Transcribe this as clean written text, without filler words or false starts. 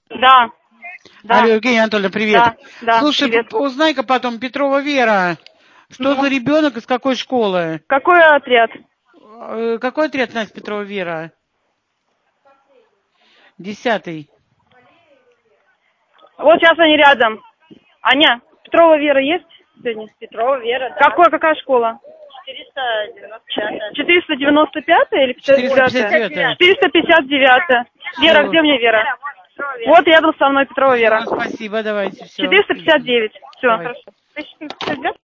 Да. Да. Алло, Евгения Анатольевна, привет. Да, да, Слушай, привет. узнай-ка потом, Петрова Вера, что за ребенок из какой школы? Какой отряд? Какой отряд, Настя, Петрова Вера? 10-й. Вот сейчас они рядом. Аня, Петрова Вера есть сегодня? Петрова Вера, да. Какая школа? 495. 495 или 459. 459. Вера, Всё. где мне Вера? Петрова Вера. Вот рядом со мной Петрова Вера. Спасибо, давайте, все. 459. Все, Давай. хорошо. Ты ждешь?